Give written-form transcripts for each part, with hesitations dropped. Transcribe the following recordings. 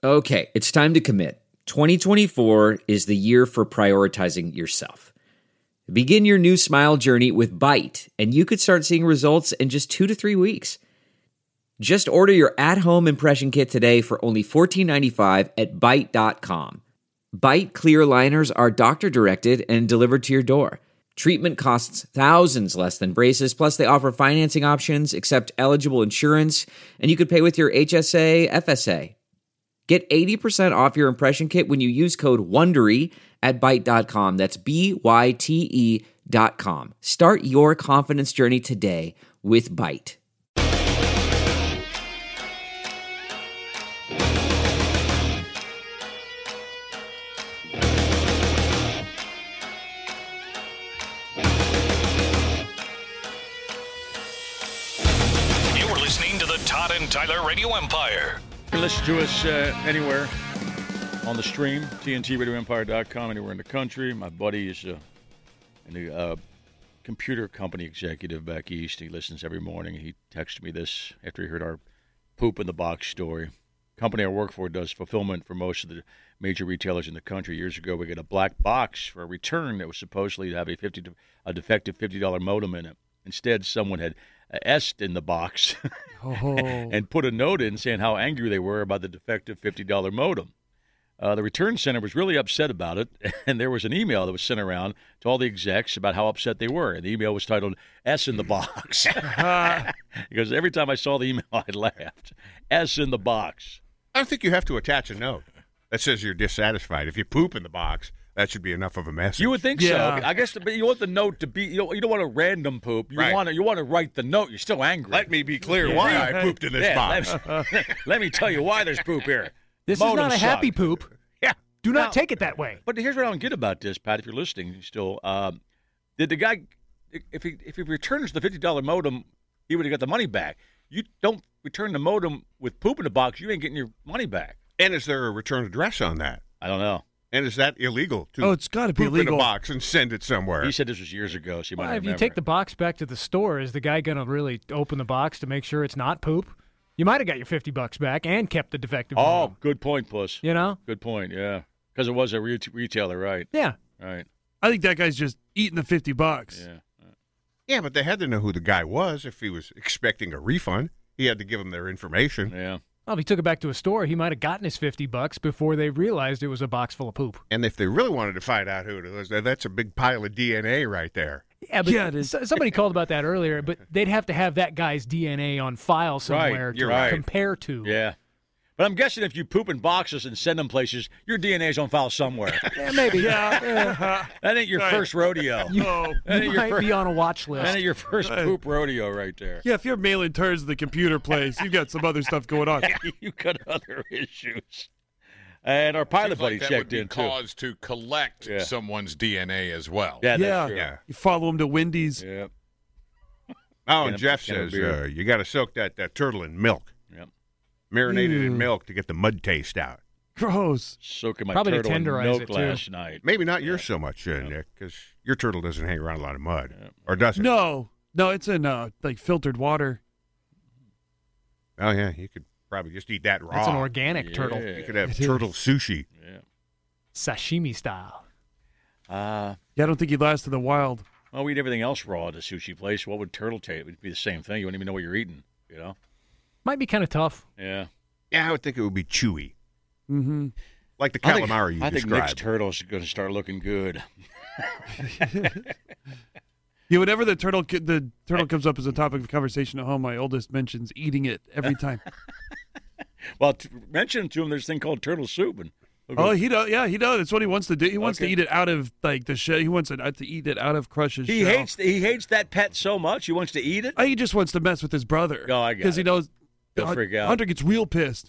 Okay, it's time to commit. 2024 is the year for prioritizing yourself. Begin your new smile journey with Byte, and you could start seeing results in just 2 to 3 weeks. Just order your at-home impression kit today for only $14.95 at Byte.com. Byte clear liners are doctor-directed and delivered to your door. Treatment costs thousands less than braces, plus they offer financing options, accept eligible insurance, and you could pay with your HSA, FSA. Get 80% off your impression kit when you use code WONDERY at Byte.com. That's BYTE.com. Start your confidence journey today with Byte. You're listening to the Todd and Tyler Radio Empire. You can listen to us anywhere on the stream, TNTRadioEmpire.com, anywhere in the country. My buddy is a computer company executive back east. He listens every morning. He texted me this after he heard our poop in the box story. Company I work for does fulfillment for most of the major retailers in the country. Years ago, we got a black box for a return that was supposedly to have a defective $50 modem in it. Instead, someone had S'd in the box and put a note in saying how angry they were about the defective $50 modem. The return center was really upset about it, and there was an email that was sent around to all the execs about how upset they were. And the email was titled S in the box. Because every time I saw the email, I laughed. S in the box. I don't think you have to attach a note that says you're dissatisfied. If you poop in the box, that should be enough of a message. You would think so. I guess you want the note to be, you don't want a random poop. You want to write the note. You're still angry. Let me be clear why I pooped in this box. Let me tell you why there's poop here. This is not a happy poop. Yeah. Do not take it that way. But here's what I don't get about this, Pat, if you're listening still. Did the guy, if he returns the $50 modem, he would have got the money back. You don't return the modem with poop in the box, you ain't getting your money back. And is there a return address on that? I don't know. And is that illegal to it's got to be poop illegal. in a box and send it somewhere? He said this was years ago, so you might Well, if remember. you take the box back to the store, is the guy going to really open the box to make sure it's not poop? You might have got your $50 back and kept the defective modem. Good point, Puss. You know? Good point, yeah. Because it was a retailer, right? Yeah. Right. I think that guy's just eating the $50. Yeah. Yeah, but they had to know who the guy was if he was expecting a refund. He had to give them their information. Yeah. Well, if he took it back to a store, he might have gotten his $50 before they realized it was a box full of poop. And if they really wanted to find out who it was, that's a big pile of DNA right there. Yeah, but somebody called about that earlier, but they'd have to have that guy's DNA on file somewhere to compare to. Yeah. But I'm guessing if you poop in boxes and send them places, your DNA's on file somewhere. Yeah, maybe. That ain't your first rodeo. You might be on a watch list. That ain't your first poop rodeo right there. Yeah, if you're mailing turds to the computer place, you've got some other stuff going on. You got other issues. And our pilot buddy checked in, too. That would be cause to collect someone's DNA as well. Yeah, that's true. Yeah. You follow them to Wendy's. Yeah. Oh, and Jeff says you got to soak that turtle in milk. Yep. Marinated in milk to get the mud taste out. Gross. Soaking my Probably to turtle in tenderize milk it, too. last night. Maybe not yours so much, Nick, because your turtle doesn't hang around a lot of mud. Or does it? No, it's in like filtered water. Oh, yeah, you could probably just eat that raw. It's an organic turtle. You could have turtle sushi. Yeah. Sashimi style. Yeah, I don't think he'd last in the wild. Well, we eat everything else raw at a sushi place. What would turtle taste? It would be the same thing. You wouldn't even know what you're eating, you know? Might be kind of tough. Yeah. Yeah, I would think it would be chewy. Mm-hmm. Like the calamari I think described. Nick's turtle's going to start looking good. Yeah, whenever the turtle comes up as a topic of conversation at home, my oldest mentions eating it every time. Well, mention to him there's a thing called turtle soup. And he does. Yeah, he does. That's what he wants to do. He wants to eat it out of the shell. He wants to eat it out of Crush's he shell. He hates that pet so much. He wants to eat it. He just wants to mess with his brother. Oh, I got it. Because he knows He'll freak out. Hunter gets real pissed.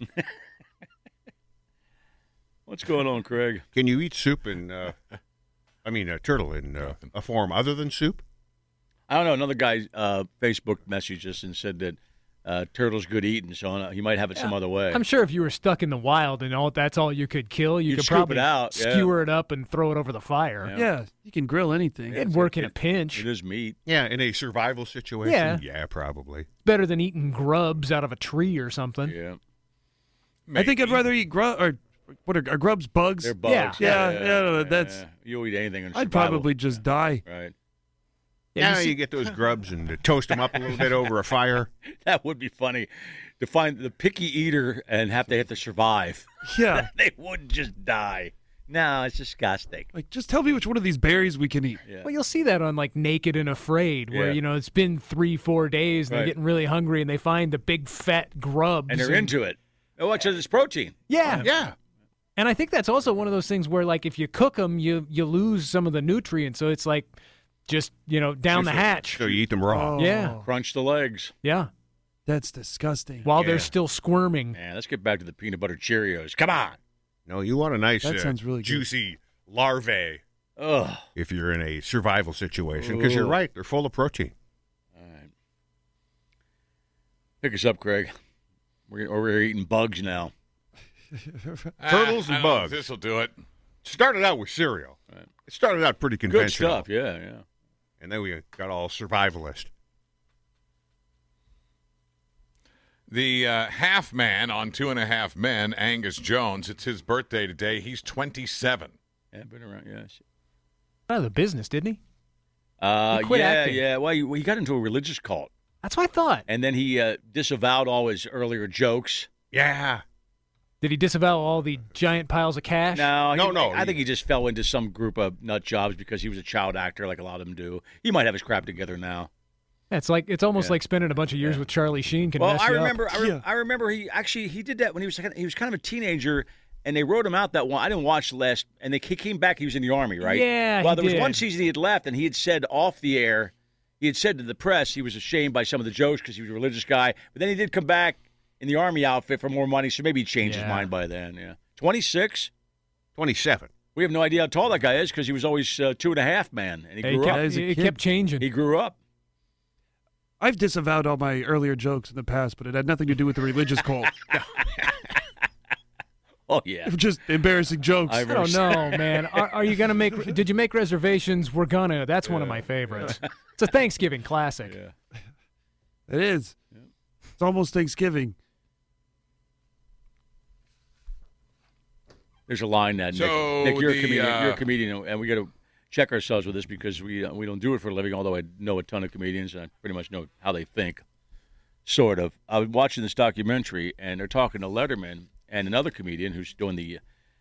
What's going on, Craig? Can you eat soup in, a turtle in a form other than soup? I don't know. Another guy Facebook messaged us and said that turtle's good eating, so he might have it some other way. I'm sure if you were stuck in the wild and that's all you could kill, you You'd could scoop probably it out, skewer it up and throw it over the fire. Yeah, you can grill anything. It'd work in a pinch. It is meat. Yeah, in a survival situation? Yeah. Yeah, probably. Better than eating grubs out of a tree or something. Yeah. I think I'd rather eat are grubs bugs? They're bugs. Yeah, that's. You'll eat anything. I'd probably just die. Right. Yeah, you get those grubs and toast them up a little bit over a fire. That would be funny to find the picky eater and have to survive. Yeah. They wouldn't just die. No, it's disgusting. Like, just tell me which one of these berries we can eat. Yeah. Well, you'll see that on like Naked and Afraid, where it's been 3-4 days and they're getting really hungry and they find the big fat grubs And they're into it. Oh, it's it's protein. Yeah, Yeah. And I think that's also one of those things where, like, if you cook them, you lose some of the nutrients. So it's like just down the hatch. So you eat them raw. Oh, Yeah, Crunch the legs. yeah. That's disgusting. While they're still squirming. Man, let's get back to the peanut butter Cheerios. Come on. No, you want a nice, That sounds really good. juicy larvae Ugh. if you're in a survival situation, because you're right, they're full of protein. All right. Pick us up, Craig. We're eating bugs now. Turtles and bugs. This will do it. Started out with cereal. Right. It started out pretty Good conventional. stuff. Yeah. And then we got all survivalist. The half man on 2.5 Men, Angus Jones, it's his birthday today. He's 27. Yeah, been around. Yeah. Out of the business, didn't he? He quit acting. Yeah. Well, he got into a religious cult, That's what I thought. and then he disavowed all his earlier jokes. Yeah. Did he disavow all the giant piles of cash? No. I think he just fell into some group of nut jobs because he was a child actor, like a lot of them do. He might have his crap together now. It's almost like spending a bunch of years with Charlie Sheen can mess I you remember. up. I remember he did that when he was kind of a teenager, and they wrote him out that one. I didn't watch the last, and he came back. He was in the Army, right? Yeah, Well, he there was did. one season he had left, and he had said off the air, he had said to the press he was ashamed by some of the jokes because he was a religious guy. But then he did come back in the Army outfit for more money, so maybe he changed his mind by then. Yeah, 26. 27. We have no idea how tall that guy is because he was always 2.5 Man, and he grew up. He kept changing. He grew up. I've disavowed all my earlier jokes in the past, but it had nothing to do with the religious cult. Oh yeah, Just embarrassing jokes. I don't know, man. Are you gonna make? Did you make reservations? We're gonna. That's one of my favorites. It's a Thanksgiving classic. Yeah. It is. It's almost Thanksgiving. There's a line that So Nick, you're a the, comedian. You're a comedian, and we got to check ourselves with this because we don't do it for a living. Although I know a ton of comedians, and I pretty much know how they think. Sort of. I was watching this documentary, and they're talking to Letterman and another comedian who's doing the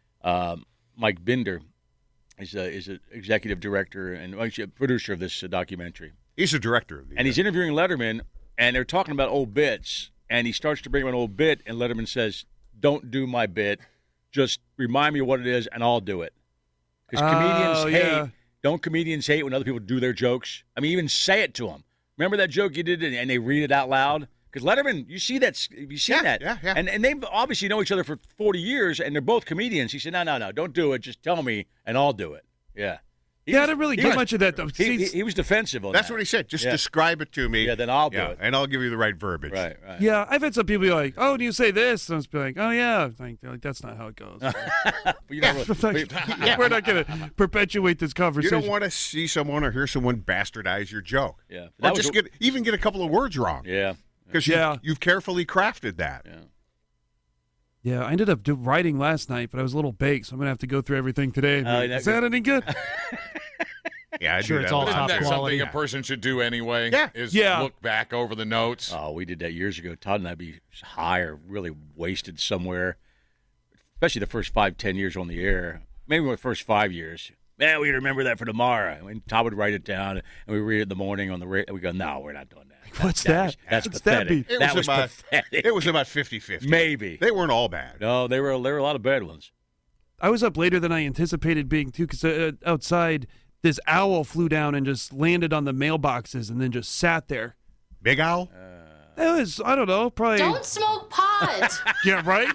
Mike Binder. Is an executive director and actually a producer of this documentary. He's the director of the And he's interviewing Letterman, and they're talking about old bits, and he starts to bring up an old bit, and Letterman says, "Don't do my bit. Just remind me of what it is, and I'll do it." Because comedians hate. Don't comedians hate when other people do their jokes? I mean, even say it to them. Remember that joke you did, and they read it out loud? Because Letterman, you see that? You've seen that? Yeah. And they obviously know each other for 40 years, and they're both comedians. He said, "No, don't do it. Just tell me, and I'll do it." Yeah. I didn't really get much of that, though. He was defensive on That's that. what he said. Just describe it to me. Yeah, then I'll do it. And I'll give you the right verbiage. Right. Yeah, I've had some people be like, "Oh, do you say this?" And I was be like, "Oh, yeah." They're like, "That's not how it goes." But you don't really- We're not going to perpetuate this You conversation. don't want to see someone or hear someone bastardize your joke. Yeah. Or That was just get a couple of words wrong. Yeah. Because you've carefully crafted that. Yeah. Yeah, I ended up writing last night, but I was a little baked, so I'm going to have to go through everything today. Is that any good? Yeah, I Sure, do it's that all a lot. top Isn't that quality. something a person should do anyway? Yeah. Is Yeah. look back over the notes. Oh, we did that years ago. Todd and I'd be high or really wasted somewhere, especially the first 5-10 years on the air. Maybe the first 5 years. Man, we remember that for tomorrow. And Todd would write it down, and we read it in the morning on the radio. We go, "No, we're not doing that." What's that? That's What's that pathetic. be? That was pathetic. It was about 50-50. Maybe. They weren't all bad. No, there were a lot of bad ones. I was up later than I anticipated being, too, because outside, this owl flew down and just landed on the mailboxes and then just sat there. Big Owl? It was, I don't know, probably... Don't smoke pot. Yeah, right?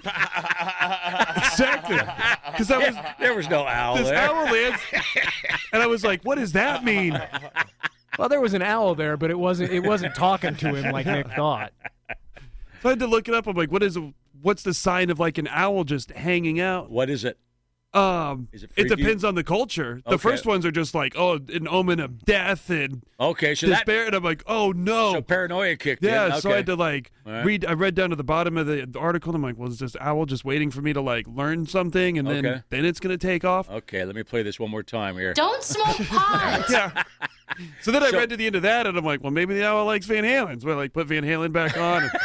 Exactly. Because There was no owl this there. owl lands, and I was like, what does that mean? Well, there was an owl there, but it wasn't talking to him like Nick thought. So I had to look it up. I'm like, what's the sign of like an owl just hanging out? What is it? Is it It freaky? depends on the culture. The Okay. first ones are just like, oh, an omen of death and Okay, so despair, and I'm like, oh no. so paranoia kicked Yeah, in. Okay. so I had to like All right. read. I read down to the bottom of the article, and I'm like, well, is this owl just waiting for me to like learn something, and Okay. then it's gonna take off? Okay, let me play this one more time here. Don't smoke pot. Yeah. So then I read to the end of that, and I'm like, well, maybe the owl likes Van Halen. So I like put Van Halen back on. And,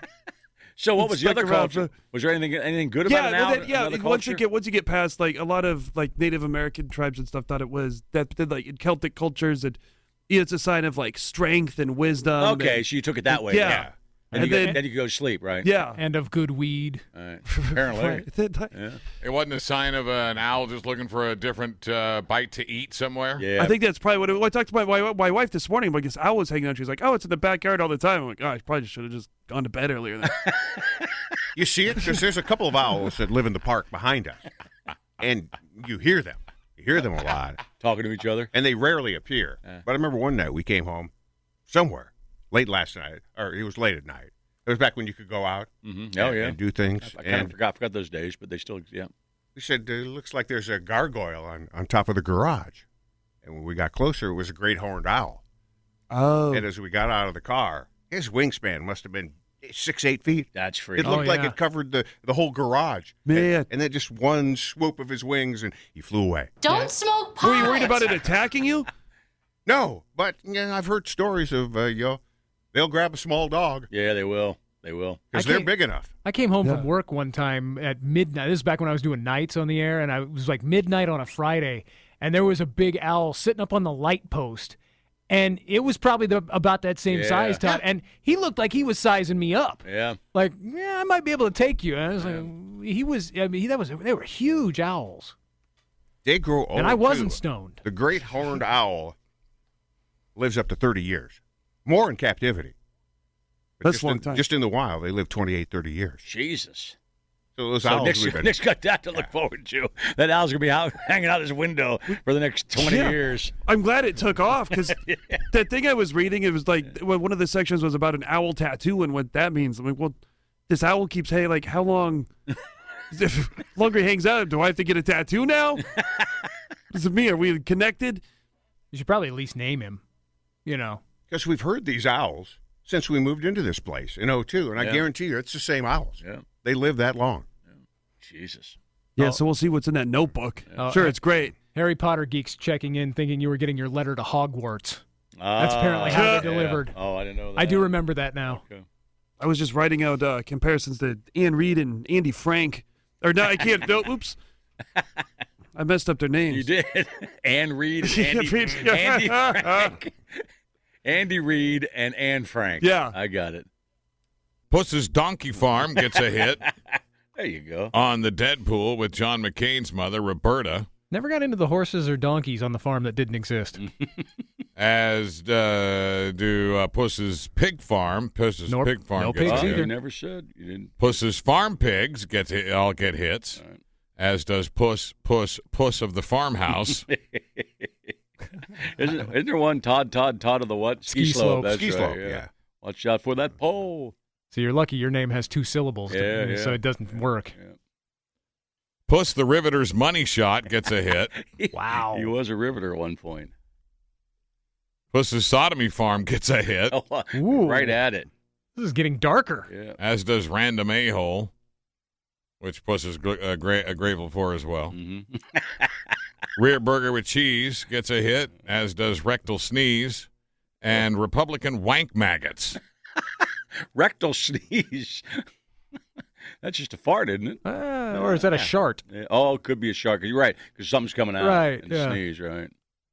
So what was the Stuck other around culture? for- Was there anything good yeah, about an well, owl? that- yeah. Another Once culture? you get past like a lot of like Native American tribes and stuff, thought it was that like in Celtic cultures that it's a sign of like strength and wisdom. Okay, and- so you took it that way. Yeah. And, And then then- you go to sleep, right? yeah. And of good weed. All right. Apparently. Right. Yeah. It wasn't a sign of an owl just looking for a different bite to eat somewhere. Yeah. I think that's probably what it was. I talked to my wife this morning. Like, this owl was hanging out. She's like, oh, it's in the backyard all the time. I'm like, oh, I probably should have just gone to bed earlier. Then. You see it? Because there's a couple of owls that live in the park behind us. And you hear them. You hear them a lot. talking to each other. And they rarely appear. But I remember one night we came home somewhere late last night, or it was late at night. It was back when you could go out Mm-hmm. Oh, yeah. and do things. I kind And of forgot those days, but they still, yeah. we said, it looks like there's a gargoyle on top of the garage. And when we got closer, it was a great horned owl. Oh. And as we got out of the car, his wingspan must have been 6-8 feet. That's It freaky. looked like yeah. it covered the whole garage. Man. And then just one swoop of his wings, and he flew away. Don't smoke pot. Were you worried about it attacking you? No, but I've heard stories of, they'll grab a small dog Yeah, they will. They will. because I they're can't- big enough. I came home Yeah. from work one time at midnight. This is back when I was doing nights on the air, and it was like midnight on a Friday, and there was a big owl sitting up on the light post, and it was probably about that same Yeah. size, Todd, and he looked like he was sizing me up. Yeah. Like, yeah, I might be able to take you. And I was like, he was. I mean, they were huge owls, They grow old, and I wasn't too. stoned. The great horned owl lives up to 30 years, more in captivity. But That's a long time. Just in the wild, they live 28, 30 years. Jesus. So those So owls Nick's, we've been- Nick's got that to look forward to. That owl's going to be out hanging out his window for the next 20 Yeah. years. I'm glad it took off because that thing I was reading, it was like one of the sections was about an owl tattoo and what that means. I'm like, well, this owl keeps saying, like, how long? If longer he hangs out, do I have to get a tattoo now? Is it me? Are we connected? You should probably at least name him. You know, Because we've heard these owls since we moved into this place in 2002, and I Yeah. guarantee you it's the same owls. Yeah. They live that long. Jesus. Yeah, so we'll see what's in that notebook. Oh, Sure, it's great. Harry Potter geeks checking in, thinking you were getting your letter to Hogwarts. That's Ah, apparently how yeah. they delivered. Oh, I didn't know that. I do remember that now. Okay. I was just writing out comparisons to Ann Reed and Andy Frank. Or no, I can't. No, oops. I messed up their names. You did. Ann Reed and Andy, Reed. Andy Frank. Andy Reed and Anne Frank. Yeah. I got it. Puss's Donkey Farm gets a hit There you go. on the Deadpool with John McCain's mother, Roberta, Never got into the horses or donkeys on the farm that didn't exist. as do Puss's Pig Farm. Puss's Nope. Pig Farm No gets pigs a Oh, either. hit. you never said. You didn't. Puss's Farm Pigs all get hits, All right. as does Puss of the Farmhouse. Isn't there one Todd of the what? Ski slope. That's Ski right, slope, yeah. yeah. Watch out for that pole. So you're lucky your name has 2 syllables, Yeah, so yeah. it doesn't work. Puss the Riveter's Money Shot gets a hit. Wow. He was a riveter at one point. Puss's Sodomy Farm gets a hit, Ooh. Right at it. This is getting darker. Yeah. as does Random A-Hole, which Puss is grateful for as well. Mm-hmm. Rear Burger with Cheese gets a hit, as does Rectal Sneeze and Republican Wank Maggots. Rectal sneeze. That's just a fart, isn't it? Or is that a shart? Yeah. Oh, it could be a shark. You're right, because something's coming out. Right, And yeah. sneeze, right?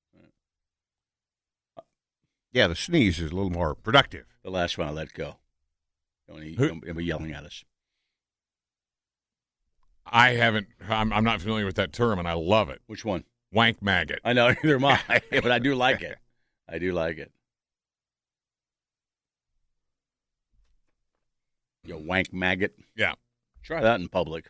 Yeah, the sneeze is a little more productive. The last one I let go. Who- Don't be yelling at us. I'm not familiar with that term, and I love it. Which one? Wank Maggot. I know, neither am I, but I do like it. I do like it. You wank maggot. Yeah. Try that in public.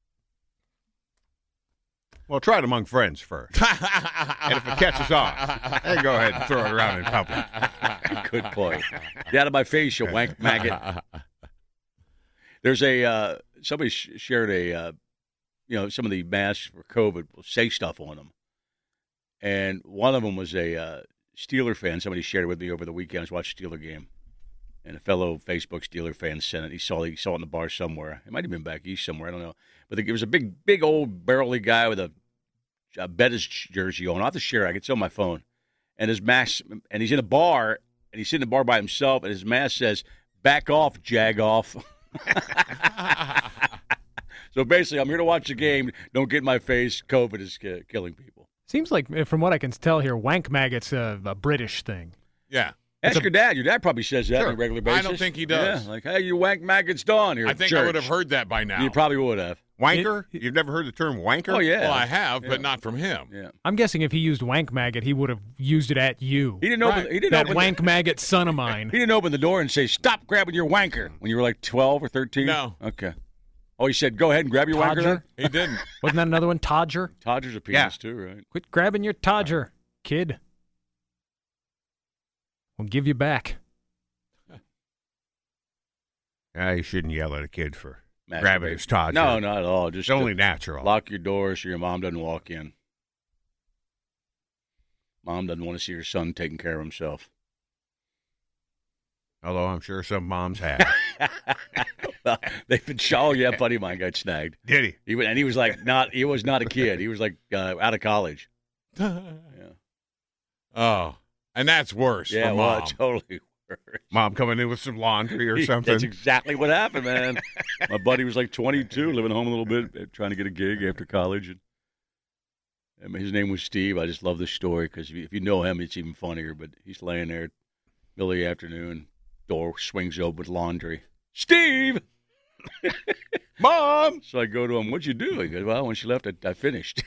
Well, try it among friends first. And if it catches on, then go ahead and throw it around in public. Good point. Get out of my face, you wank maggot. There's a somebody shared a some of the masks for COVID will say stuff on them. And one of them was a Steeler fan. Somebody shared it with me over the weekend. I was watching a Steeler game. And a fellow Facebook Steeler fan sent it. He saw it in the bar somewhere. It might have been back east somewhere. I don't know. But it was a big old burly guy with a Bettis jersey on. I'll have to share it. It's on my phone. And his mask, and he's in a bar, and he's sitting in the bar by himself, and his mask says, "Back off, jag-off." So basically, I'm here to watch the game. Don't get in my face. COVID is killing people. Seems like, from what I can tell here, wank maggot's a British thing. Yeah. Ask your dad. Your dad probably says that on a regular basis. I don't think he does. Yeah, like, hey, you wank maggot's done here. I at think church. I would have heard that by now. You probably would have. Wanker? You've never heard the term wanker? Oh, yeah. Well, I have, but not from him. Yeah. I'm guessing if he used wank maggot, he would have used it at you. He didn't open. Right. He didn't That open wank maggot son of mine. He didn't open the door and say, "Stop grabbing your wanker" when you were like 12 or 13. No. Okay. Oh, he said, "Go ahead and grab your wanker." Todger? Then? He didn't. Wasn't that another one? Todger? Todger's a penis too, right? Quit grabbing your Todger, kid. We'll give you back. You shouldn't yell at a kid for Masturbate. grabbing his Todd. No, not at all. Just It's only natural. lock your door so your mom doesn't walk in. Mom doesn't want to see her son taking care of himself. Although I'm sure some moms have. Well, they've been showing. Yeah, buddy of mine got snagged. Did he? He was not a kid. He was like out of college. Yeah. Oh, and that's worse Yeah, for well, Mom. totally worse. Mom coming in with some laundry or something. That's exactly what happened, man. My buddy was like 22, living home a little bit, trying to get a gig after college. And his name was Steve. I just love this story because if you know him, it's even funnier. But he's laying there, middle of the afternoon, door swings open with laundry. Steve! Mom! So I go to him, "What'd you do?" He goes, "Well, when she left, I finished."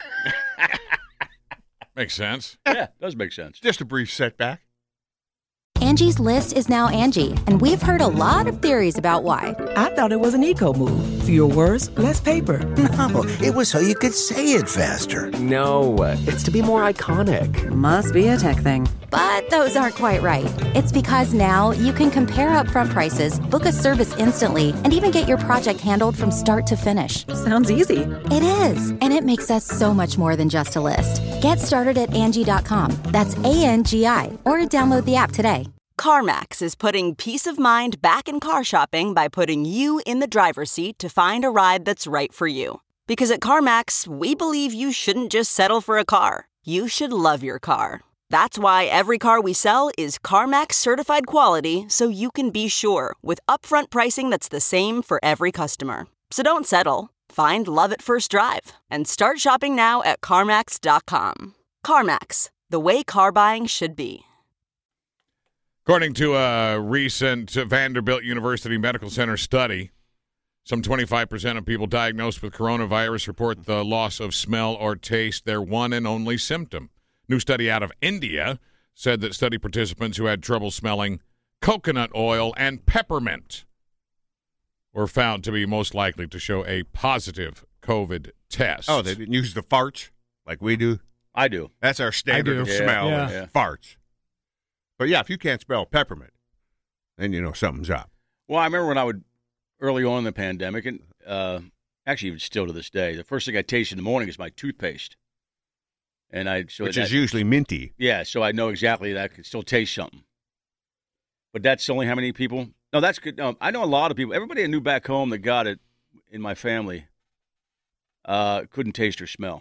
Makes sense. Yeah, it does make sense. Just a brief setback. Angie's List is now Angie, and we've heard a lot of theories about why. I thought it was an eco move. Fewer words, less paper. No, it was so you could say it faster. No, it's to be more iconic. Must be a tech thing. But those aren't quite right. It's because now you can compare upfront prices, book a service instantly, and even get your project handled from start to finish. Sounds easy. It is, and it makes us so much more than just a list. Get started at Angie.com. That's ANGI, or download the app today. CarMax is putting peace of mind back in car shopping by putting you in the driver's seat to find a ride that's right for you. Because at CarMax, we believe you shouldn't just settle for a car. You should love your car. That's why every car we sell is CarMax certified quality, so you can be sure with upfront pricing that's the same for every customer. So don't settle. Find love at first drive and start shopping now at CarMax.com. CarMax, the way car buying should be. According to a recent Vanderbilt University Medical Center study, some 25% of people diagnosed with coronavirus report the loss of smell or taste their one and only symptom. New study out of India said that study participants who had trouble smelling coconut oil and peppermint were found to be most likely to show a positive COVID test. Oh, they didn't use the farts like we do? I do. That's our standard of smell, Yeah. farts. But yeah, if you can't smell peppermint, then you know something's up. Well, I remember when I would, early on in the pandemic, and actually even still to this day, the first thing I taste in the morning is my toothpaste. And Which is usually minty. Yeah, so I know exactly that I can still taste something. But that's only how many people? No, that's good. No, I know a lot of people. Everybody I knew back home that got it in my family couldn't taste or smell.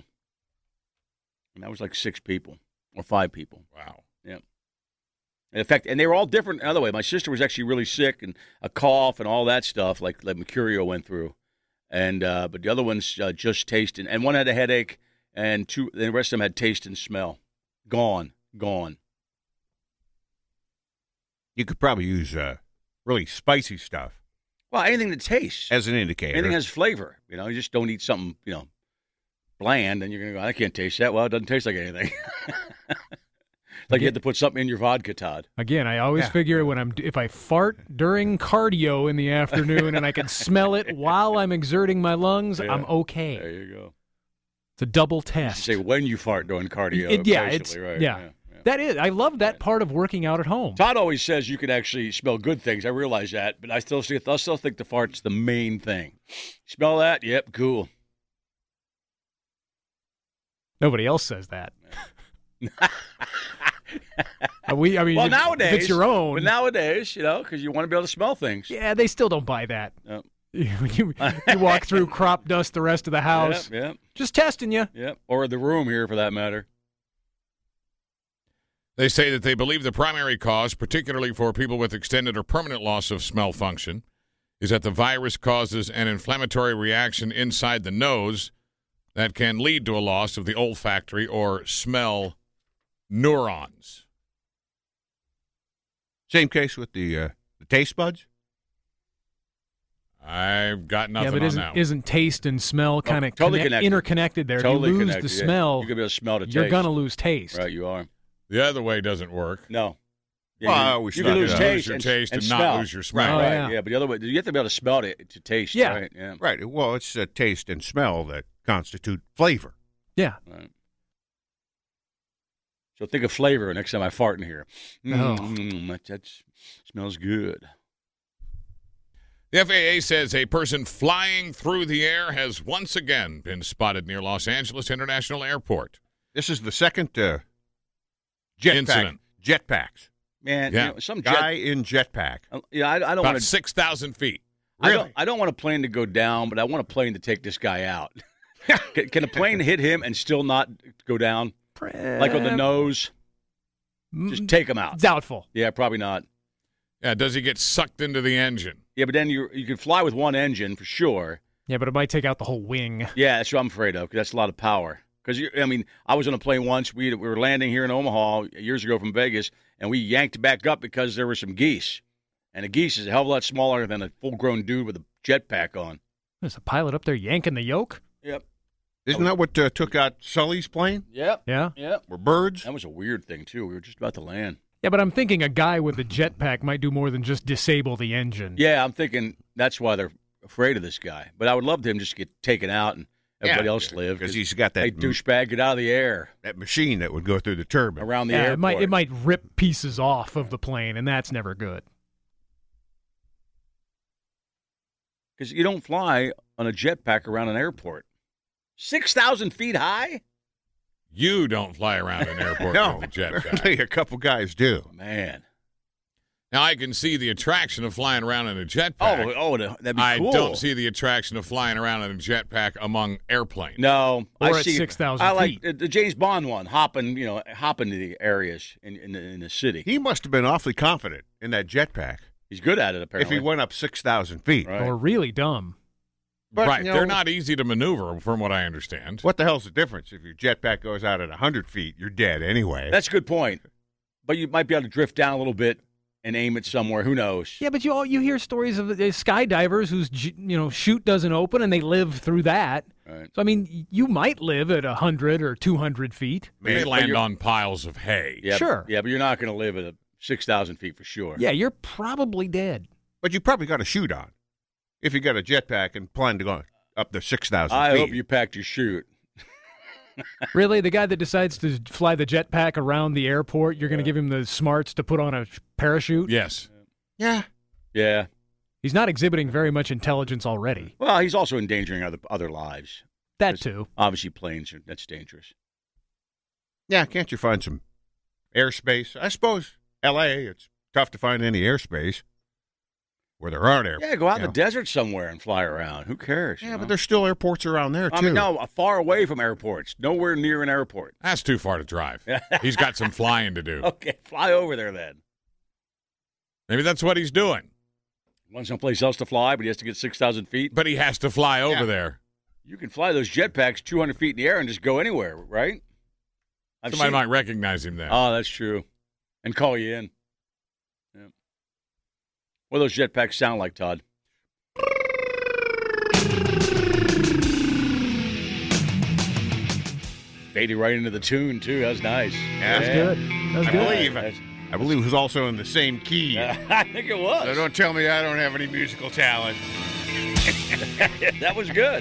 And that was like 6 people or 5 people. Wow. Yeah. In fact, and they were all different. By the way, my sister was actually really sick and a cough and all that stuff, like Mercurio went through. And but the other ones just tasted, and one had a headache, and the rest of them had taste and smell. Gone. You could probably use really spicy stuff Well, anything that tastes. as an indicator. Anything has flavor. You know, you just don't eat something, bland, and you're going to go, I can't taste that. Well, it doesn't taste like anything. Like you had to put something in your vodka, Todd. Again, I always figure if I fart during cardio in the afternoon and I can smell it while I'm exerting my lungs, I'm okay. There you go. It's a double test. Say when you fart during cardio. Right. Yeah. That is. I love that part of working out at home. Todd always says you can actually smell good things. I realize that, but I still think the fart's the main thing. Smell that? Yep, cool. Nobody else says that. Well, nowadays, if it's your own. But nowadays, because you want to be able to smell things. Yeah, they still don't buy that. Yep. You walk through crop dust the rest of the house. Yep. Just testing you. Yep. Or the room here, for that matter. They say that they believe the primary cause, particularly for people with extended or permanent loss of smell function, is that the virus causes an inflammatory reaction inside the nose that can lead to a loss of the olfactory or smell neurons. Same case with the taste buds? I've got nothing but on that one. Isn't taste and smell kind of totally interconnected there? Totally if you lose connected, the yeah. smell, You're going to be able to smell the taste. you're going to lose taste. Right, you are. The other way doesn't work. No. Well, you can lose taste, your taste and smell. not lose your smell. Right. Yeah, but the other way, you have to be able to smell it to taste. Yeah. Right. Yeah. Right. Well, it's taste and smell that constitute flavor. Yeah. Right. So think of flavor next time I fart in here. That smells good. The FAA says a person flying through the air has once again been spotted near Los Angeles International Airport. This is the second incident. Jetpacks. Man, some guy in jetpack. I don't About want 6,000 feet. Really? I don't want a plane to go down, but I want a plane to take this guy out. Can a plane hit him and still not go down? Like on the nose? Just take him out. Doubtful. Yeah, probably not. Yeah, does he get sucked into the engine? Yeah, but then you could fly with one engine for sure. Yeah, but it might take out the whole wing. Yeah, that's what I'm afraid of, because that's a lot of power. Because, I was on a plane once. We were landing here in Omaha years ago from Vegas, and we yanked back up because there were some geese. And a geese is a hell of a lot smaller than a full-grown dude with a jetpack on. There's a pilot up there yanking the yoke? Yep. Isn't that what took out Sully's plane? Yep. Yeah? Yep. Were birds? That was a weird thing, too. We were just about to land. Yeah, but I'm thinking a guy with a jetpack might do more than just disable the engine. Yeah, I'm thinking that's why they're afraid of this guy. But I would love him just to get taken out and everybody else live. Because he's got that hey, douchebag, get out of the air. That machine that would go through the turbine. Around the yeah, airport. it might rip pieces off of the plane, and that's never good. Because you don't fly on a jetpack around an airport. 6,000 feet high? You don't fly around an airport No, with a jetpack. apparently a couple guys do. Man. Now, I can see the attraction of flying around in a jetpack. That'd be I cool. don't see the attraction of flying around in a jetpack among airplanes. No. Or I at see 6,000 I like feet. the James Bond one, hopping to the areas in the city. He must have been awfully confident in that jetpack. He's good at it, apparently. If he went up 6,000 feet. Right. Or really dumb. But, right. you know, They're not easy to maneuver, from what I understand. What the hell's the difference? If your jetpack goes out at 100 feet, you're dead anyway. That's a good point. But you might be able to drift down a little bit and aim it somewhere. Who knows? Yeah, but you hear stories of skydivers whose chute doesn't open and they live through that. Right. So I mean, you might live at 100 or 200 feet. They land on piles of hay. Yeah, Sure. But you're not going to live at 6,000 feet for sure. Yeah, you're probably dead. But you probably got a chute on if you got a jetpack and plan to go up to 6,000 feet. I hope you packed your chute. Really? The guy that decides to fly the jetpack around the airport, you're going to give him the smarts to put on a parachute? Yes. Yeah. Yeah. He's not exhibiting very much intelligence already. Well, he's also endangering other lives. That too. Obviously, planes, that's dangerous. Yeah, can't you find some airspace? I suppose L.A., it's tough to find any airspace where there aren't airports. Yeah, go out in the desert somewhere and fly around. Who cares? Yeah, but there's still airports around there, too. I mean, no, far away from airports. Nowhere near an airport. That's too far to drive. He's got some flying to do. Okay, fly over there then. Maybe that's what he's doing. Wants someplace else to fly, but he has to get 6,000 feet. But he has to fly over there. You can fly those jetpacks 200 feet in the air and just go anywhere, right? Somebody might recognize him there. Oh, that's true. And call you in. Yeah. What do those jetpacks sound like, Todd? Faded right into the tune, too. That was nice. Yeah. That's good. That was good. I believe it was also in the same key. I think it was. So don't tell me I don't have any musical talent. That was good.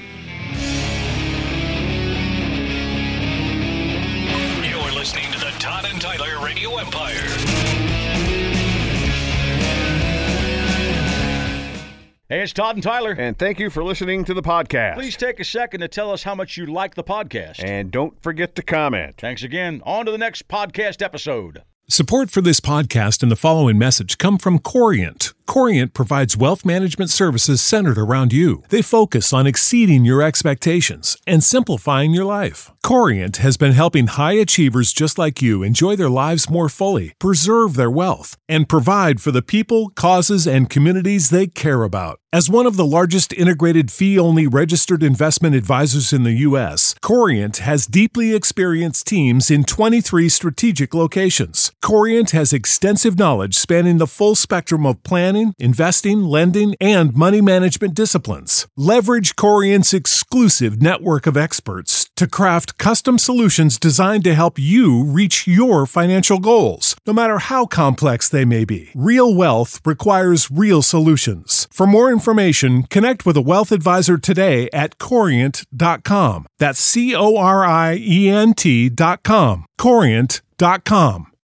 You're listening to the Todd and Tyler Radio Empire. Hey, it's Todd and Tyler. And thank you for listening to the podcast. Please take a second to tell us how much you like the podcast. And don't forget to comment. Thanks again. On to the next podcast episode. Support for this podcast and the following message come from Corient. Corient provides wealth management services centered around you. They focus on exceeding your expectations and simplifying your life. Corient has been helping high achievers just like you enjoy their lives more fully, preserve their wealth, and provide for the people, causes, and communities they care about. As one of the largest integrated fee-only registered investment advisors in the U.S., Corient has deeply experienced teams in 23 strategic locations. Corient has extensive knowledge spanning the full spectrum of planning, investing, lending, and money management disciplines. Leverage Corient's exclusive network of experts to craft custom solutions designed to help you reach your financial goals, no matter how complex they may be. Real wealth requires real solutions. For more information, connect with a wealth advisor today at Corient.com. That's Corient.com. Corient.com.